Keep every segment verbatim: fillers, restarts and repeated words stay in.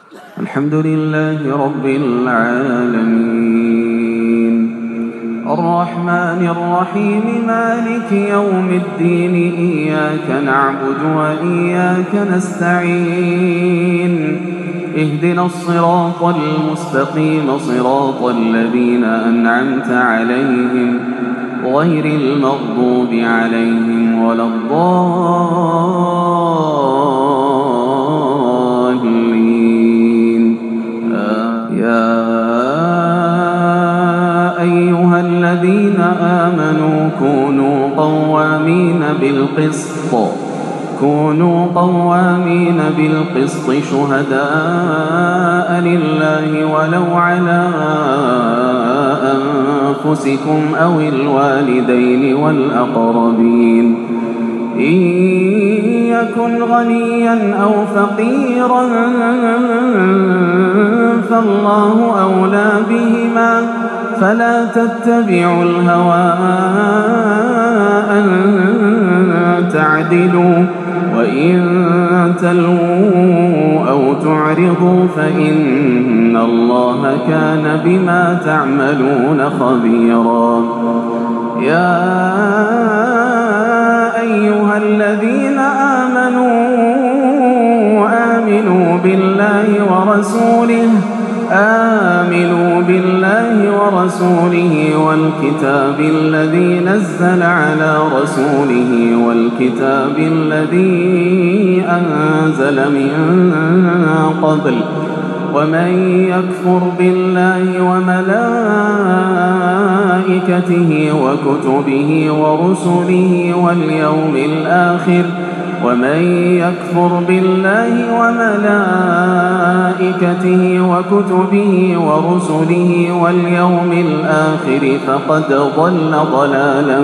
الحمد لله رب العالمين الرحمن الرحيم مالك يوم الدين إياك نعبد وإياك نستعين اهدنا الصراط المستقيم صراط الذين أنعمت عليهم غير المغضوب عليهم ولا الضالين يا أيها الذين آمنوا كونوا قوامين بالقسط كونوا قوامين بالقسط شهداء لله ولو على أنفسكم أو الوالدين والأقربين إن يكن غنيا أو فقيرا فالله أولى بهما فلا تتبعوا الهوى أن تعدلوا وإن تلووا أو تعرضوا فإن الله كان بما تعملون خبيرا يا أيها الذين آمنوا آمنوا بالله ورسوله آمنوا بالله ورسوله والكتاب الذي نزل على رسوله والكتاب الذي أنزل من قبل ومن يكفر بالله وملائكته وكتبه ورسله واليوم الآخر ومن يكفر بالله وملائكته وكتبه ورسله واليوم الآخر فقد ضل ضلالا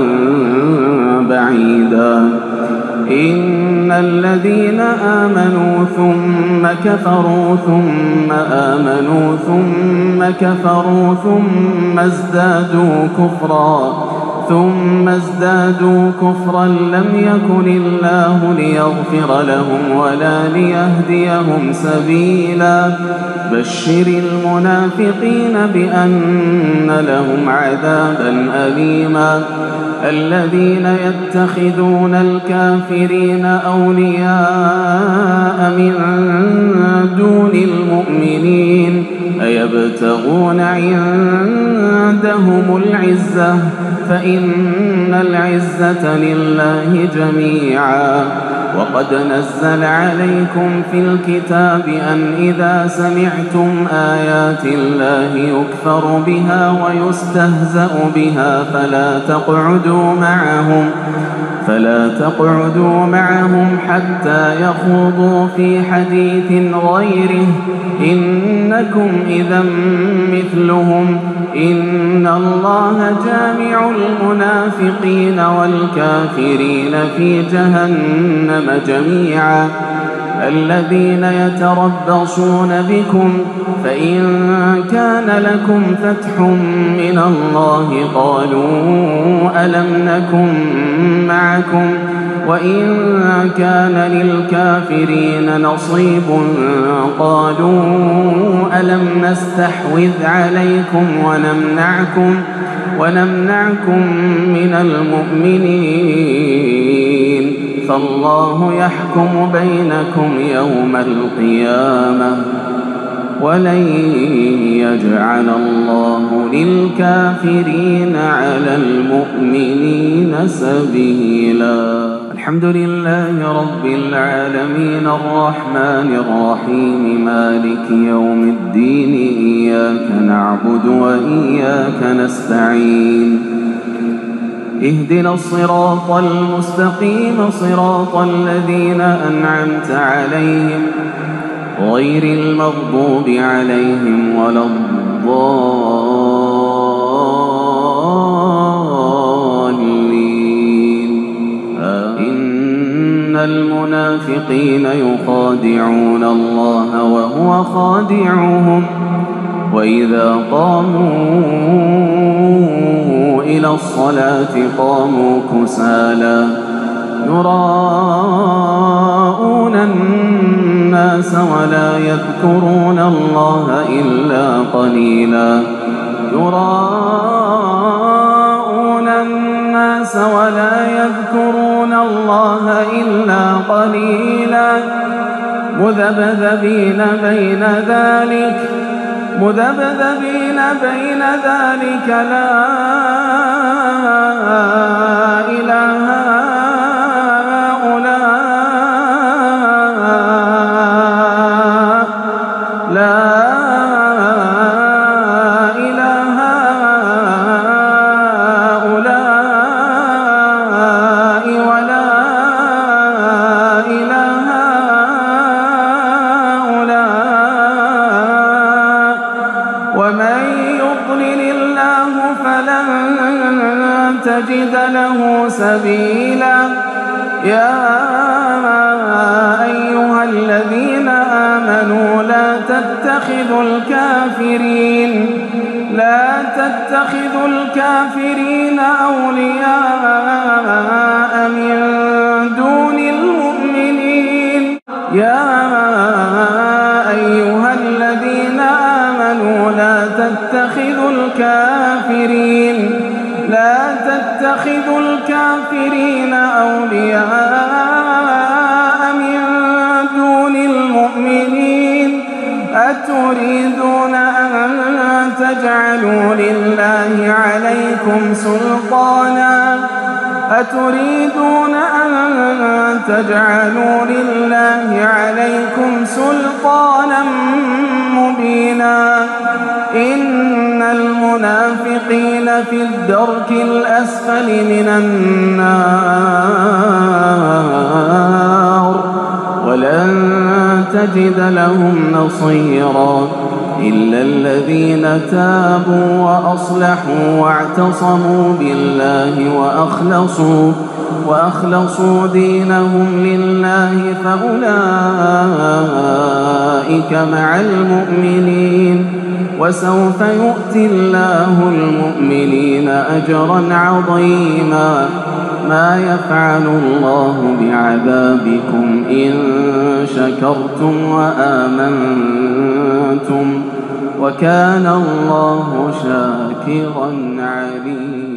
بعيدا إن الذين آمنوا ثم كفروا ثم آمنوا ثم كفروا ثم ازدادوا كفرا ثم ازدادوا كفرا لم يكن الله ليغفر لهم ولا ليهديهم سبيلا بشر المنافقين بأن لهم عذابا أليما الذين يتخذون الكافرين أولياء من دون المؤمنين أيبتغون عندهم العزة فإن العزة لله جميعا وقد نزل عليكم في الكتاب أن إذا سمعتم آيات الله يكفر بها ويستهزأ بها فلا تقعدوا معهم فلا تقعدوا معهم حتى يخوضوا في حديث غيره إنكم إذا مثلهم إن الله جامع المنافقين والكافرين في جهنم جميعا الذين يتربصون بكم فإن كان لكم فتح من الله قالوا ألم نكن معكم وإن كان للكافرين نصيب قالوا ألم نستحوذ عليكم ونمنعكم ونمنعكم من المؤمنين فالله يحكم بينكم يوم القيامة ولن يجعل الله للكافرين على المؤمنين سبيلا الحمد لله رب العالمين الرحمن الرحيم مالك يوم الدين إياك نعبد وإياك نستعين اهدنا الصراط المستقيم صراط الذين أنعمت عليهم غير المغضوب عليهم ولا الضالين إن المنافقين يخادعون الله وهو خادعهم وإذا قاموا إلى الصلاة قاموا كسالى يراءون الناس الناس ولا يذكرون الله إلا قليلا يراءون الناس ولا يذكرون الله إلا قليلا مذبذبين بين ذلك مذبذبين بين ذلك لا إله هؤلاء لا إله هؤلاء ولا إله هؤلاء ومن يضلل الله فلن تجد له سبيلا يا أيها الذين آمنوا لا تتخذوا الكافرين لا تتخذوا الكافرين أولياء من دون المؤمنين يا أيها الذين آمنوا لا تتخذوا الكافرين لا تتخذوا الكافرين أولياء من دون المؤمنين أتريدون أن تجعلوا لله عليكم سلطانا أتريدون أن تجعلوا لله عليكم سلطانا مبينا إن المنافقين في الدرك الأسفل من النار ولن تجد لهم نصيرا إلا الذين تابوا وأصلحوا واعتصموا بالله وأخلصوا وأخلصوا دينهم لله فأولئك مع المؤمنين وسوف يؤتي الله المؤمنين أجرا عظيما ما يفعل الله بعذابكم إن شكرتم وآمنتم وكان الله شاكرا عليما.